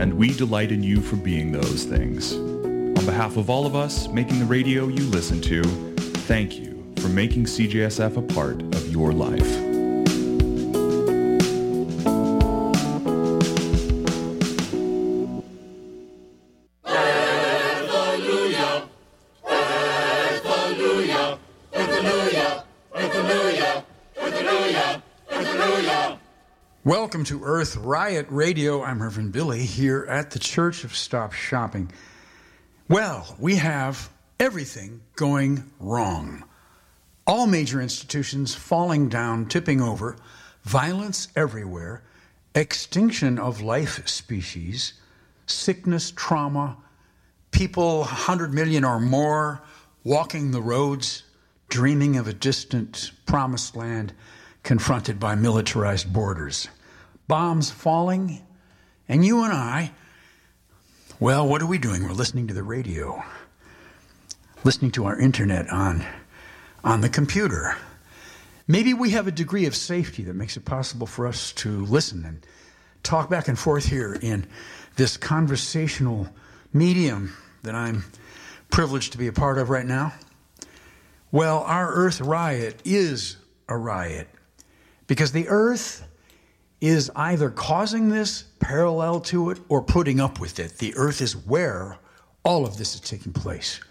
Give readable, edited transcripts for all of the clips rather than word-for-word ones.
and we delight in you for being those things. On behalf of all of us making the radio you listen to, thank you for making CJSF a part of your life. Welcome to Earth Riot Radio. I'm Reverend Billy here at the Church of Stop Shopping. Well, we have everything going wrong. All major institutions falling down, tipping over, violence everywhere, extinction of life species, sickness, trauma, people 100 million or more walking the roads, dreaming of a distant promised land, confronted by militarized borders. Bombs falling, and you and I, well, what are we doing? We're listening to the radio, listening to our internet on the computer. Maybe we have a degree of safety that makes it possible for us to listen and talk back and forth here in this conversational medium that I'm privileged to be a part of right now. Well, our Earth Riot is a riot, because the Earth is either causing this, parallel to it, or putting up with it. The Earth is where all of this is taking place.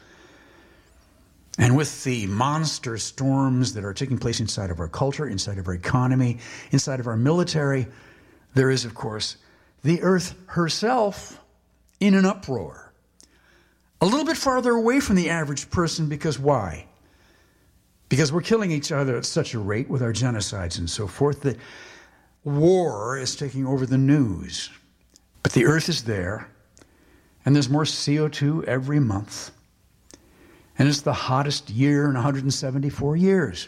And with the monster storms that are taking place inside of our culture, inside of our economy, inside of our military, there is, of course, the Earth herself in an uproar. A little bit farther away from the average person, because why? Because we're killing each other at such a rate with our genocides and so forth that war is taking over the news. But the Earth is there, and there's more CO2 every month. And it's the hottest year in 174 years.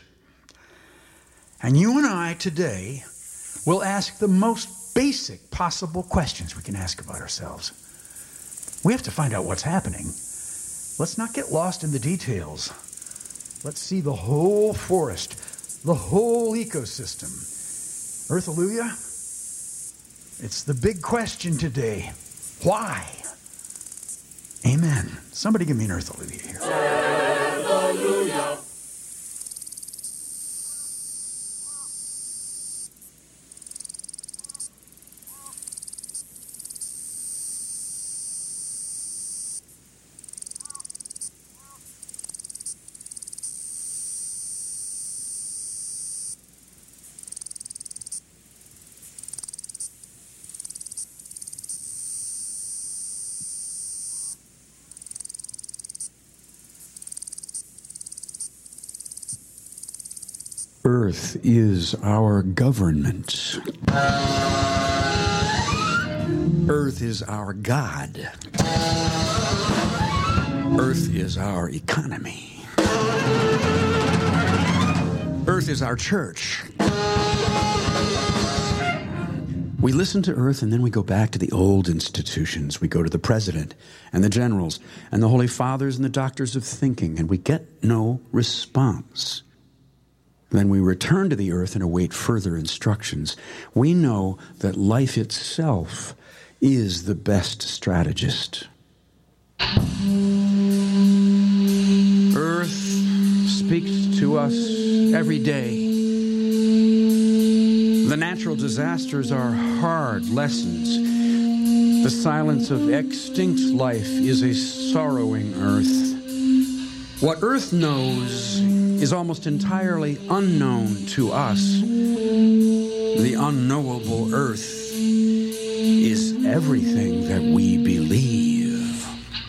And you and I today will ask the most basic possible questions we can ask about ourselves. We have to find out what's happening. Let's not get lost in the details. Let's see the whole forest, the whole ecosystem. Earth-alleluia? It's the big question today. Why? Amen. Somebody give me an earth-alleluia here. Earth-alleluia. Earth is our government. Earth is our God. Earth is our economy. Earth is our church. We listen to Earth, and then we go back to the old institutions. We go to the president and the generals and the holy fathers and the doctors of thinking, and we get no response. Then we return to the Earth and await further instructions. We know that life itself is the best strategist. Earth speaks to us every day. The natural disasters are hard lessons. The silence of extinct life is a sorrowing Earth. What Earth knows is almost entirely unknown to us. The unknowable Earth is everything that we believe.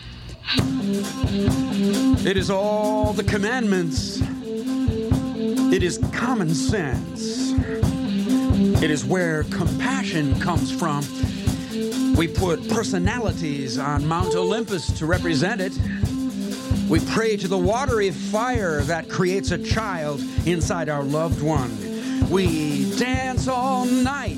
It is all the commandments. It is common sense. It is where compassion comes from. We put personalities on Mount Olympus to represent it. We pray to the watery fire that creates a child inside our loved one. We dance all night.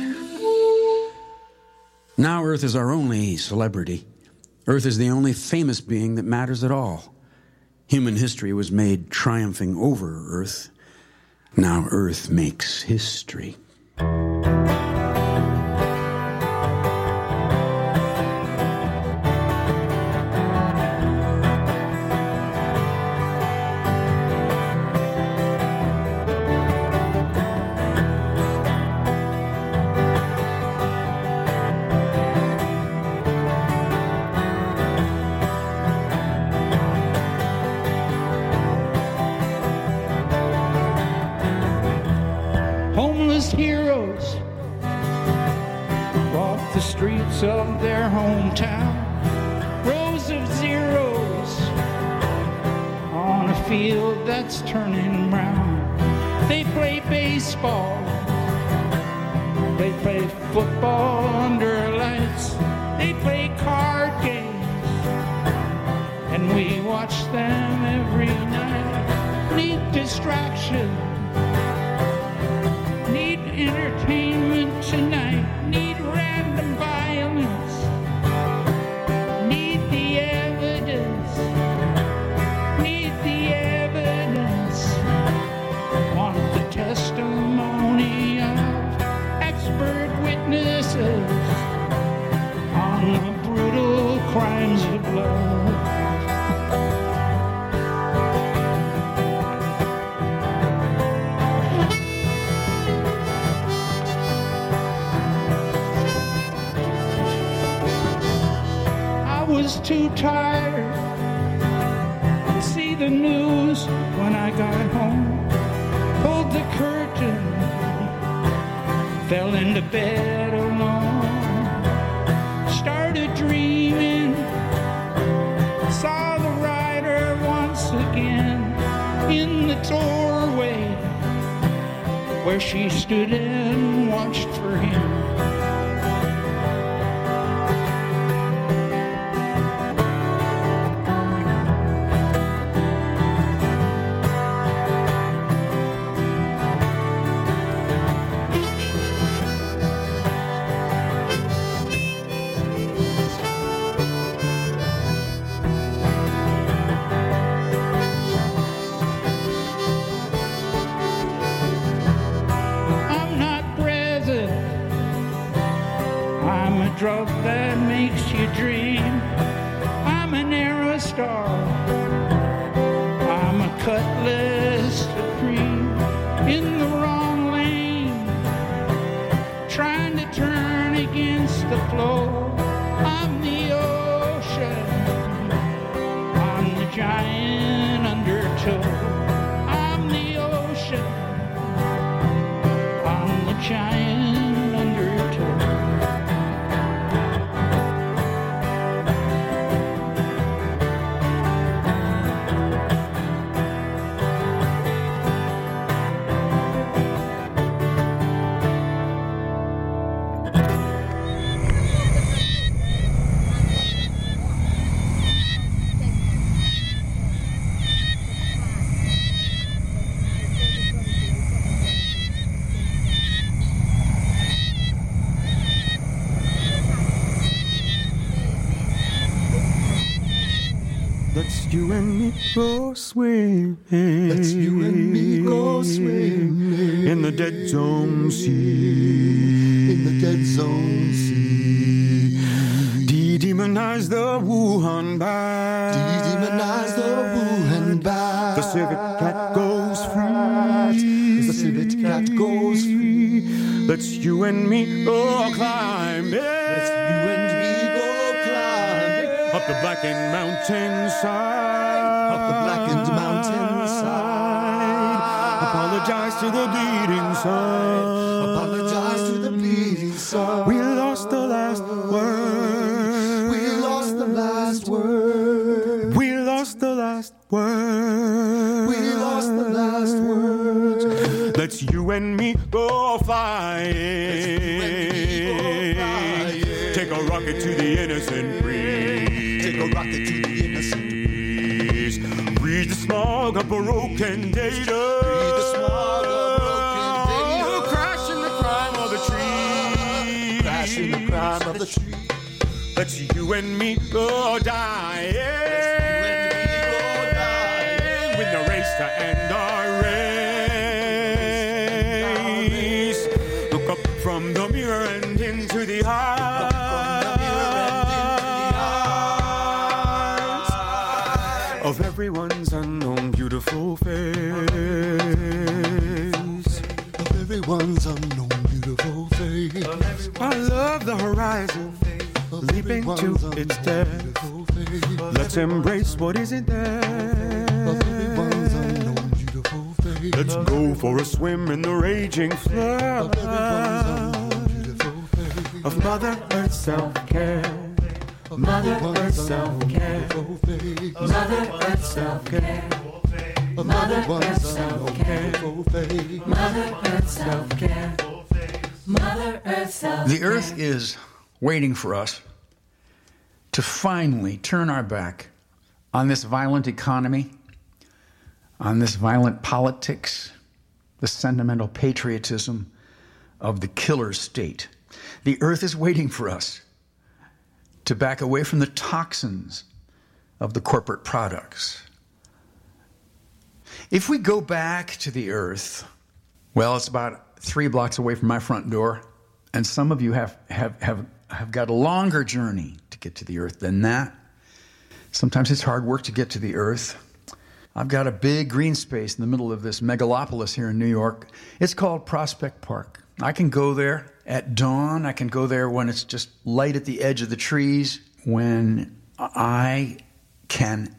Now Earth is our only celebrity. Earth is the only famous being that matters at all. Human history was made triumphing over Earth. Now Earth makes history. streets of their hometown. Rows of zeros on a field that's turning brown. They play baseball, they play football under lights, they play card games, and we watch them every night. Need distraction, need entertainment tonight, need random violence, need the evidence, need the evidence, want the testimony of expert witnesses on the brutal crimes of love. Was too tired to see the news when I got home. Pulled the curtain, fell into bed alone. Started dreaming, saw the rider once again in the doorway where she stood and watched for him. Drug that makes you dream. I'm an Aerostar, I'm a Cutlass Supreme, in the wrong lane, trying to turn against the flow. I'm the ocean, I'm the giant undertow. I'm the ocean, I'm the giant undertow. Let's you and me go swimming. Let's you and me go swimming in the dead zone sea. In the dead zone sea. De-demonize the Wuhan bat. De-demonize the Wuhan bat. The civet cat goes free. The civet cat goes free. Let's you and me go climbing. Let's you and me go climbing up the blackened mountainside. Up the blackened mountainside. Apologize to the bleeding sun. Apologize to the bleeding sun. We lost the last word. We lost the last word. We lost the last word. We lost the last word. Let's you and me go flying. Take a rocket to the innocent breeze. Take a rocket to the innocent breeze. Breathe the smog of broken data. Breathe the smog of broken data. Crash in the crime of the tree. Crash in the crime of the tree. Let's you and me go dying. With the race to end our race. Look up from the mirror and into the eyes of everyone's unknown beautiful face. Of everyone's unknown beautiful face. I love the horizon, leaping to its depth. Let's embrace what isn't there. Let's go for a swim in the raging flood. of Mother Earth self-care. Mother Earth self-care. Mother Earth self-care. Mother Earth self-care. Mother Earth self-care. Mother Earth self-care. The earth is waiting for us to finally turn our back on this violent economy, on this violent politics, the sentimental patriotism of the killer state. The earth is waiting for us to back away from the toxins of the corporate products. If we go back to the earth, well, it's about 3 blocks away from my front door, and some of you have got a longer journey to get to the earth than that. Sometimes it's hard work to get to the earth. I've got a big green space in the middle of this megalopolis here in New York. It's called Prospect Park. I can go there at dawn. I can go there when it's just light at the edge of the trees, when I can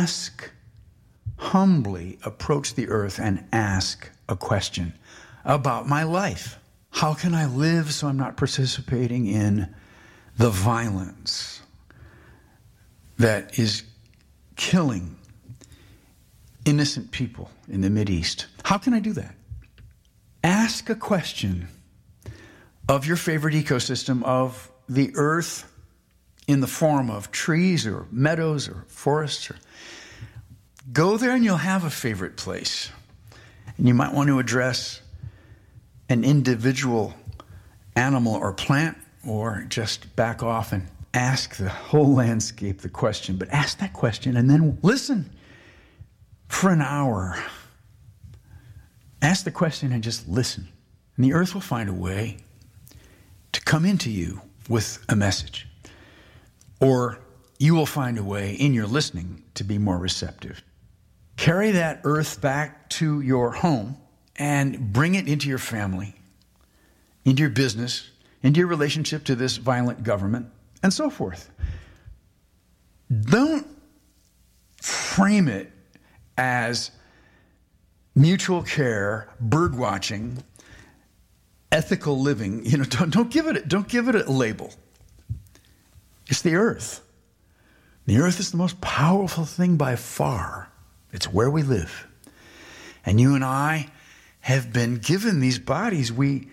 humbly approach the earth and ask a question about my life. How can I live so I'm not participating in the violence that is killing innocent people in the Mideast? How can I do that? Ask a question of your favorite ecosystem, of the earth in the form of trees or meadows or forests. Go there and you'll have a favorite place. And you might want to address an individual animal or plant, or just back off and ask the whole landscape the question. But ask that question and then listen for an hour. Ask the question and just listen. And the earth will find a way to come into you with a message. Or you will find a way in your listening to be more receptive. Carry that earth back to your home and bring it into your family, into your business, into your relationship to this violent government, and so forth. Don't frame it as mutual care, bird watching, ethical living. Don't give it a label. It's the earth. The earth is the most powerful thing by far. It's where we live. And you and I have been given these bodies. We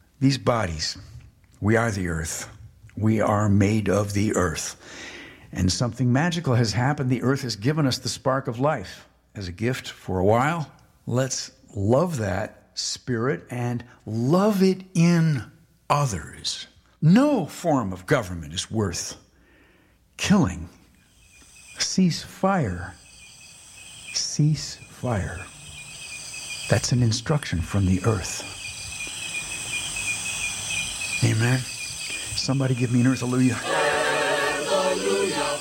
are the earth. We are made of the earth. And something magical has happened. The earth has given us the spark of life as a gift for a while. Let's love that spirit and love it in others. No form of government is worth killing. Cease fire. Cease fire. That's an instruction from the earth. Amen. Somebody give me an earth hallelujah. Hallelujah.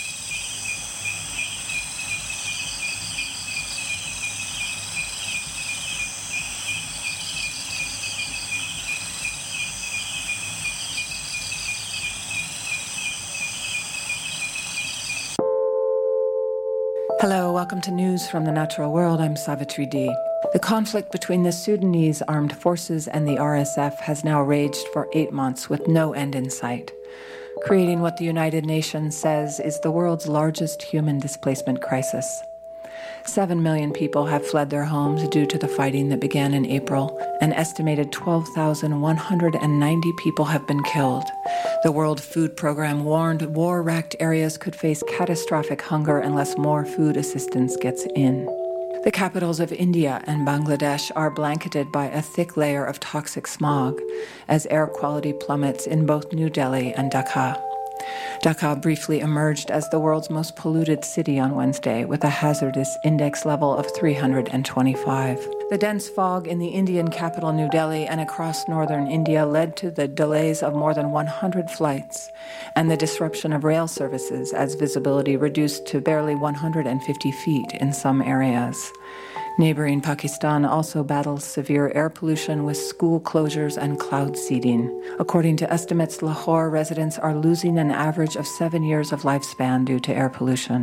Hello, welcome to News from the Natural World. I'm Savitri D. The conflict between the Sudanese armed forces and the RSF has now raged for 8 months with no end in sight, creating what the United Nations says is the world's largest human displacement crisis. 7 million people have fled their homes due to the fighting that began in April. An estimated 12,190 people have been killed. The World Food Program warned war-racked areas could face catastrophic hunger unless more food assistance gets in. The capitals of India and Bangladesh are blanketed by a thick layer of toxic smog as air quality plummets in both New Delhi and Dhaka. Dhaka briefly emerged as the world's most polluted city on Wednesday with a hazardous index level of 325. The dense fog in the Indian capital New Delhi and across northern India led to the delays of more than 100 flights and the disruption of rail services as visibility reduced to barely 150 feet in some areas. Neighboring Pakistan also battles severe air pollution with school closures and cloud seeding. According to estimates, Lahore residents are losing an average of 7 years of lifespan due to air pollution.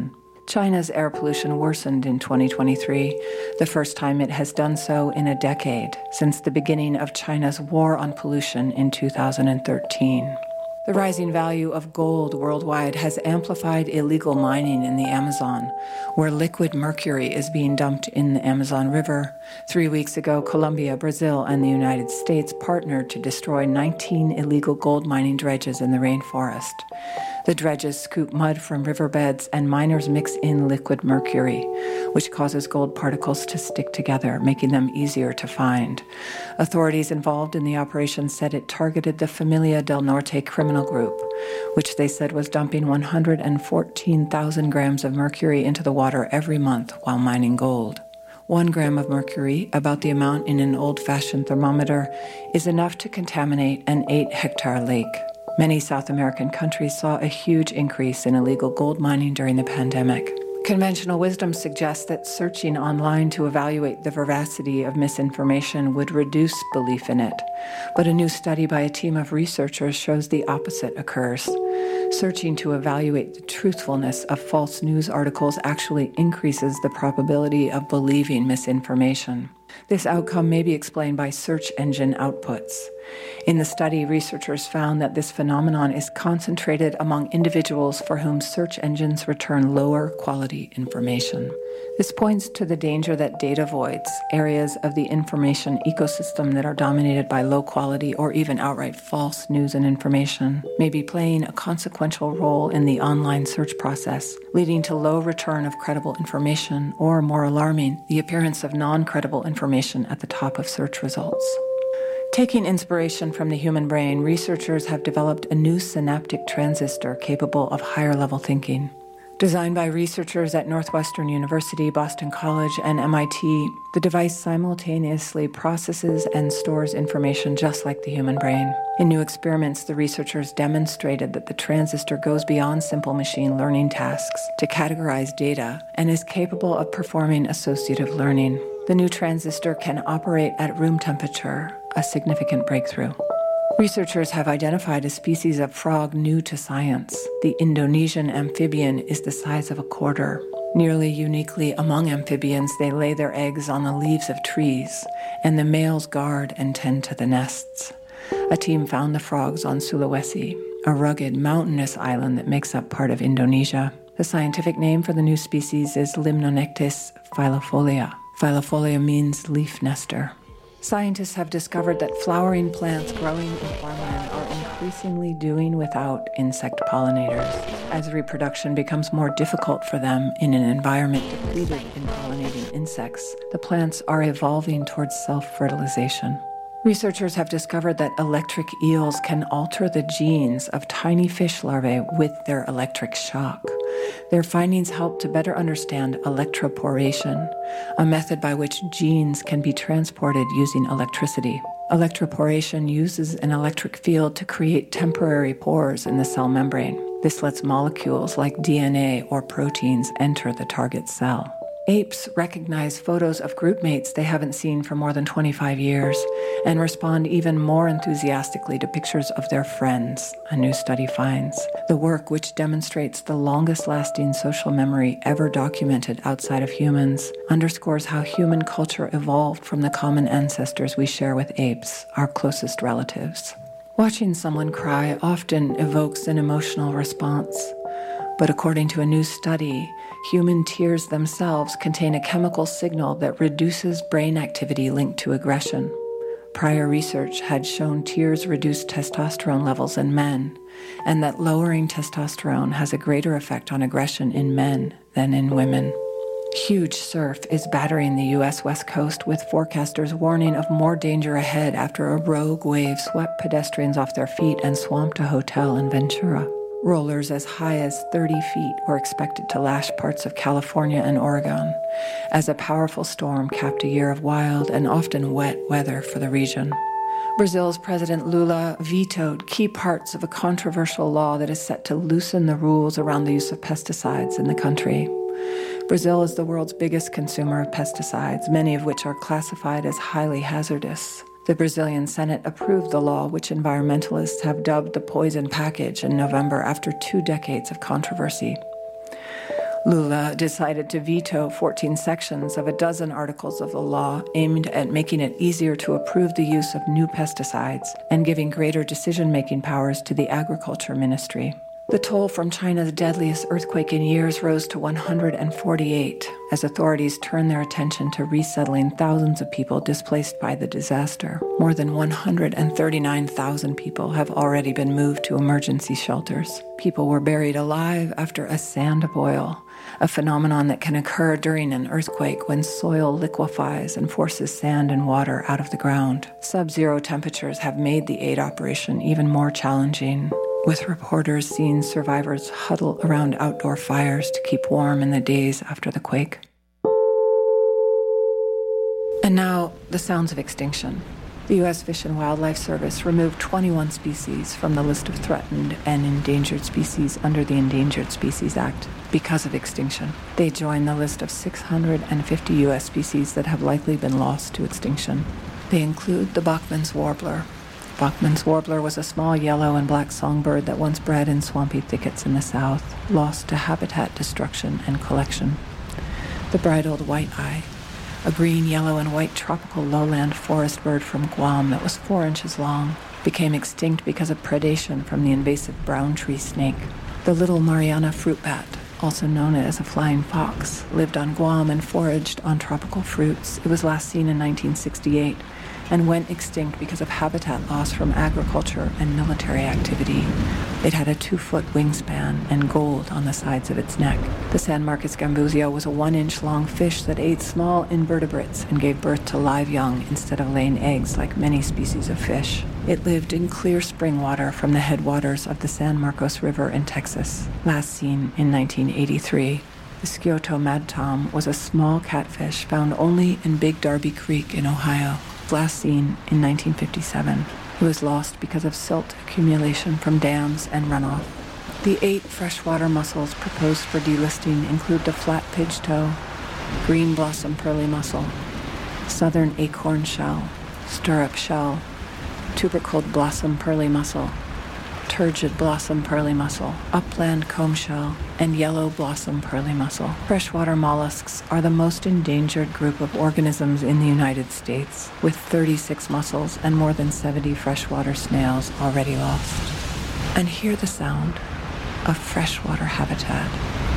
China's air pollution worsened in 2023, the first time it has done so in a decade, since the beginning of China's war on pollution in 2013. The rising value of gold worldwide has amplified illegal mining in the Amazon, where liquid mercury is being dumped in the Amazon River. 3 weeks ago, Colombia, Brazil, and the United States partnered to destroy 19 illegal gold mining dredges in the rainforest. The dredges scoop mud from riverbeds, and miners mix in liquid mercury, which causes gold particles to stick together, making them easier to find. Authorities involved in the operation said it targeted the Familia del Norte criminal group, which they said was dumping 114,000 grams of mercury into the water every month while mining gold. 1 gram of mercury, about the amount in an old-fashioned thermometer, is enough to contaminate an 8-hectare lake. Many South American countries saw a huge increase in illegal gold mining during the pandemic. Conventional wisdom suggests that searching online to evaluate the veracity of misinformation would reduce belief in it. But a new study by a team of researchers shows the opposite occurs. Searching to evaluate the truthfulness of false news articles actually increases the probability of believing misinformation. This outcome may be explained by search engine outputs. In the study, researchers found that this phenomenon is concentrated among individuals for whom search engines return lower quality information. This points to the danger that data voids, areas of the information ecosystem that are dominated by low quality or even outright false news and information, may be playing a consequential role in the online search process, leading to low return of credible information, or, more alarming, the appearance of non-credible information at the top of search results. Taking inspiration from the human brain, researchers have developed a new synaptic transistor capable of higher-level thinking. Designed by researchers at Northwestern University, Boston College, and MIT, the device simultaneously processes and stores information just like the human brain. In new experiments, the researchers demonstrated that the transistor goes beyond simple machine learning tasks to categorize data and is capable of performing associative learning. The new transistor can operate at room temperature, a significant breakthrough. Researchers have identified a species of frog new to science. The Indonesian amphibian is the size of a quarter. Nearly uniquely among amphibians, they lay their eggs on the leaves of trees, and the males guard and tend to the nests. A team found the frogs on Sulawesi, a rugged, mountainous island that makes up part of Indonesia. The scientific name for the new species is Limnonectes phylofolia. Phylofolia means leaf nester. Scientists have discovered that flowering plants growing in farmland are increasingly doing without insect pollinators. As reproduction becomes more difficult for them in an environment depleted in pollinating insects, the plants are evolving towards self-fertilization. Researchers have discovered that electric eels can alter the genes of tiny fish larvae with their electric shock. Their findings help to better understand electroporation, a method by which genes can be transported using electricity. Electroporation uses an electric field to create temporary pores in the cell membrane. This lets molecules like DNA or proteins enter the target cell. Apes recognize photos of group mates they haven't seen for more than 25 years and respond even more enthusiastically to pictures of their friends, a new study finds. The work, which demonstrates the longest-lasting social memory ever documented outside of humans, underscores how human culture evolved from the common ancestors we share with apes, our closest relatives. Watching someone cry often evokes an emotional response. But according to a new study, human tears themselves contain a chemical signal that reduces brain activity linked to aggression. Prior research had shown tears reduce testosterone levels in men, and that lowering testosterone has a greater effect on aggression in men than in women. Huge surf is battering the U.S. West Coast, with forecasters warning of more danger ahead after a rogue wave swept pedestrians off their feet and swamped a hotel in Ventura. Rollers as high as 30 feet were expected to lash parts of California and Oregon, as a powerful storm capped a year of wild and often wet weather for the region. Brazil's President Lula vetoed key parts of a controversial law that is set to loosen the rules around the use of pesticides in the country. Brazil is the world's biggest consumer of pesticides, many of which are classified as highly hazardous. The Brazilian Senate approved the law, which environmentalists have dubbed the poison package, in November after 2 decades of controversy. Lula decided to veto 14 sections of a dozen articles of the law aimed at making it easier to approve the use of new pesticides and giving greater decision-making powers to the Agriculture Ministry. The toll from China's deadliest earthquake in years rose to 148 as authorities turned their attention to resettling thousands of people displaced by the disaster. More than 139,000 people have already been moved to emergency shelters. People were buried alive after a sand boil, a phenomenon that can occur during an earthquake when soil liquefies and forces sand and water out of the ground. Sub-zero temperatures have made the aid operation even more challenging, with reporters seeing survivors huddle around outdoor fires to keep warm in the days after the quake. And now, the sounds of extinction. The U.S. Fish and Wildlife Service removed 21 species from the list of threatened and endangered species under the Endangered Species Act because of extinction. They join the list of 650 U.S. species that have likely been lost to extinction. They include the Bachman's warbler. Bachman's warbler was a small yellow and black songbird that once bred in swampy thickets in the south, lost to habitat destruction and collection. The bridled white-eye, a green, yellow, and white tropical lowland forest bird from Guam that was 4 inches long, became extinct because of predation from the invasive brown tree snake. The little Mariana fruit bat, also known as a flying fox, lived on Guam and foraged on tropical fruits. It was last seen in 1968 and went extinct because of habitat loss from agriculture and military activity. It had a 2-foot wingspan and gold on the sides of its neck. The San Marcos gambusio was a 1-inch long fish that ate small invertebrates and gave birth to live young instead of laying eggs like many species of fish. It lived in clear spring water from the headwaters of the San Marcos River in Texas, last seen in 1983. The Scioto madtom was a small catfish found only in Big Darby Creek in Ohio, last seen in 1957. It was lost because of silt accumulation from dams and runoff. The 8 freshwater mussels proposed for delisting include the flat pidgeot, green blossom pearly mussel, southern acorn shell, stirrup shell, tubercled blossom pearly mussel, turgid blossom pearly mussel, upland comb shell, and yellow blossom pearly mussel. Freshwater mollusks are the most endangered group of organisms in the United States, with 36 mussels and more than 70 freshwater snails already lost. And hear the sound of freshwater habitat.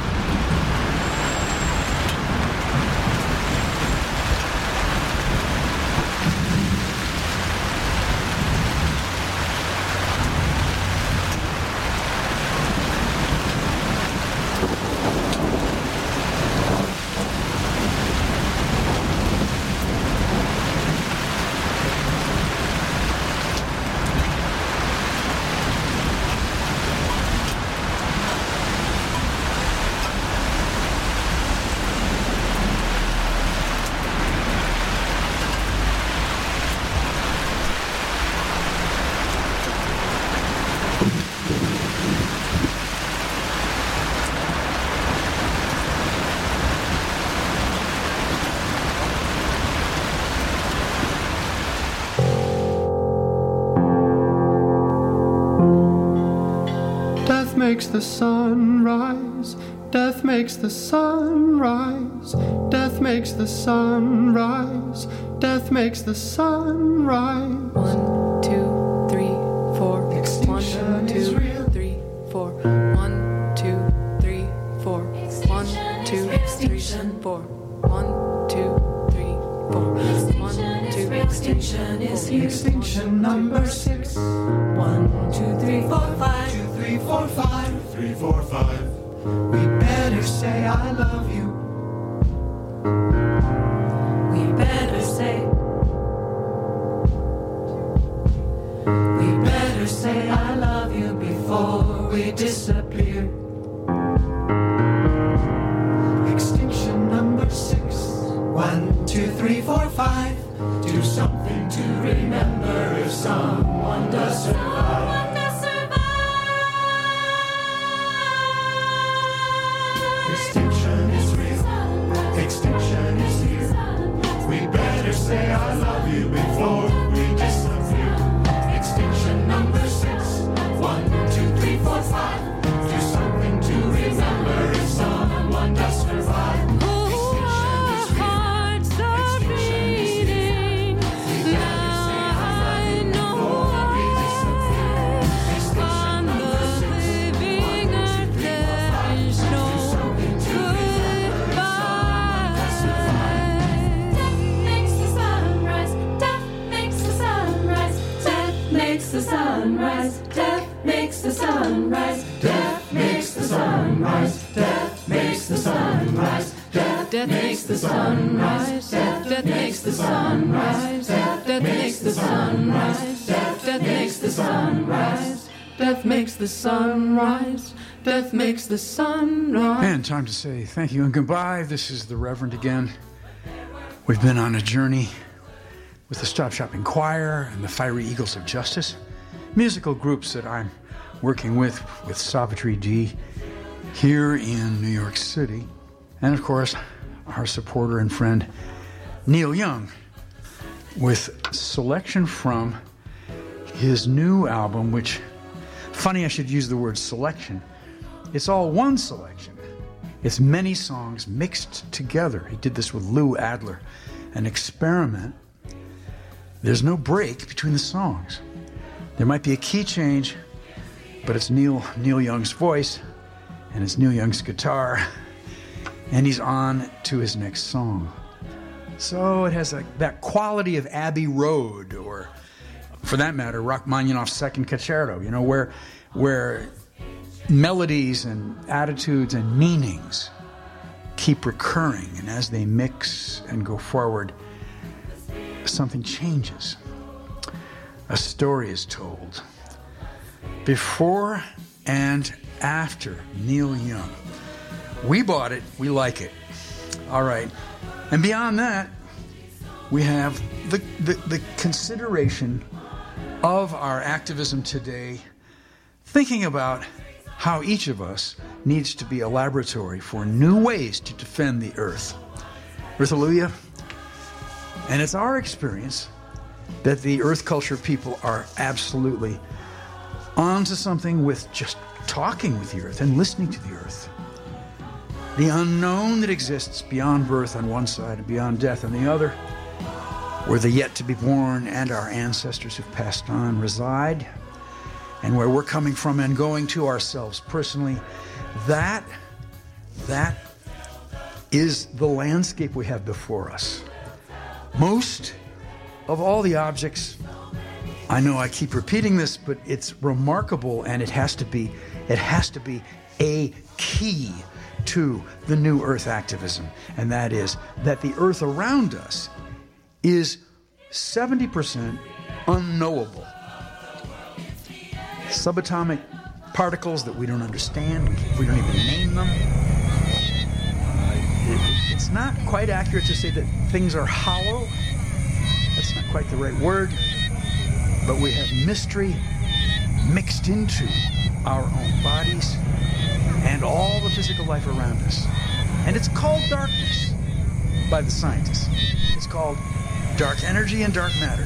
Makes the sun rise, death makes the sun rise, death makes the sun rise, death makes the sun rise. 1, 2, 3, 4. Extinction 1, 2, is real. 3, 4. 1, 2, 3, 4. 1, 2, 3, 4. 1, 2, 3, 4. 1, 2. Extinction is here. Extinction number 6. 1, 2, 3, 4, 5. 2, 3, 4, 5. 2, 3, 4, 5. We better say I love you. We better say. We better say I love you before we disappear. Extinction number 6. 1, 2, 3, 4, 5. Do something to remember if someone does survive. Extinction is real. Extinction is here. We better say I love you before we disappear. Extinction number 6. 1, 2, 3, 4, 5. Do something to remember if someone does. sun rise. Death makes the sun rise. Death makes the sun rise. Death makes the sun rise. Death makes the sun rise. Death makes the sun rise. Death makes the sun rise. Death makes the sun rise. And time to say thank you and goodbye. This is the Reverend again. We've been on a journey with the Stop Shopping Choir and the Fiery Eagles of Justice, musical groups that I'm working with Savitri D here in New York City. And of course, our supporter and friend Neil Young with selection from his new album, which, funny I should use the word selection. It's all one selection. It's many songs mixed together. He did this with Lou Adler, an experiment. There's no break between the songs. There might be a key change, but it's Neil Young's voice, and it's Neil Young's guitar, and he's on to his next song. So it has that quality of Abbey Road, or for that matter, Rachmaninoff's Second Concerto, where melodies and attitudes and meanings keep recurring, and as they mix and go forward, something changes. A story is told. Before and after Neil Young. We bought it, we like it. All right. And beyond that, we have the consideration of our activism today, thinking about how each of us needs to be a laboratory for new ways to defend the earth. Earthalluia. And it's our experience that the earth culture people are absolutely onto something with just talking with the earth and listening to the earth. The unknown that exists beyond birth on one side and beyond death on the other, where the yet to be born and our ancestors who've passed on reside, and where we're coming from and going to ourselves personally, that is the landscape we have before us. Most of all the objects, I know I keep repeating this, but it's remarkable, and it has to be a key to the new earth activism, and that is that the earth around us is 70% unknowable. Subatomic particles that we don't understand, we don't even name them. It's not quite accurate to say that things are hollow. That's not quite the right word. But we have mystery mixed into our own bodies and all the physical life around us. And it's called darkness by the scientists. It's called dark energy and dark matter.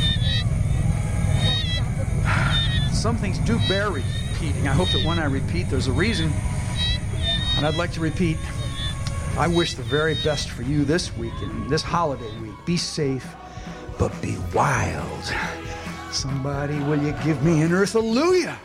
Some things do bear repeating. I hope that when I repeat, there's a reason. And I'd like to repeat, I wish the very best for you this week and this holiday week. Be safe, but be wild. Somebody, will you give me an Earthalluia?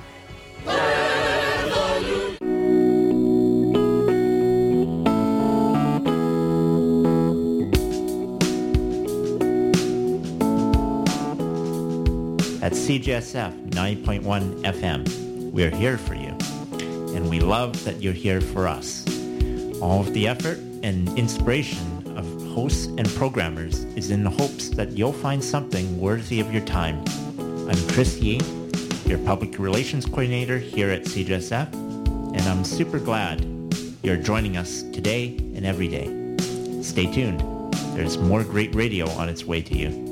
At CJSF 90.1 FM, we're here for you, and we love that you're here for us. All of the effort and inspiration of hosts and programmers is in the hopes that you'll find something worthy of your time. I'm Chris Yee, your public relations coordinator here at CJSF, and I'm super glad you're joining us today and every day. Stay tuned. There's more great radio on its way to you.